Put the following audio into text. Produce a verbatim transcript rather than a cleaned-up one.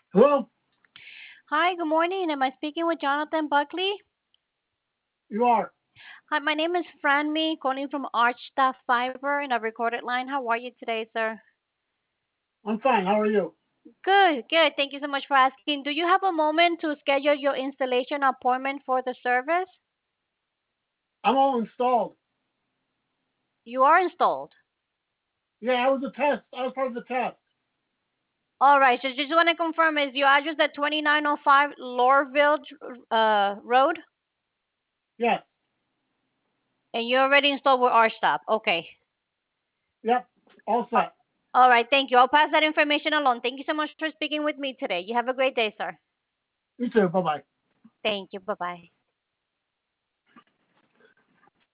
Hello, Hi, good morning. Am I speaking with Jonathan Buckley? you are. Hi, my name is Franmy, calling from Archstaff Fiber in a recorded line. How are you today, sir? I'm fine. How are you? Good, good. Thank you so much for asking. Do you have a moment to schedule your installation appointment for the service? I'm all installed. You are installed. Yeah, I was a test. I was part of the test. All right. So just want to confirm, is your address at twenty-nine oh five Lorville uh, Road? Yes. And you already installed with Archstaff. Okay. Yep. All Uh, set. All right. Thank you. I'll pass that information along. Thank you so much for speaking with me today. You have a great day, sir. You too. Bye bye. Thank you. Bye bye.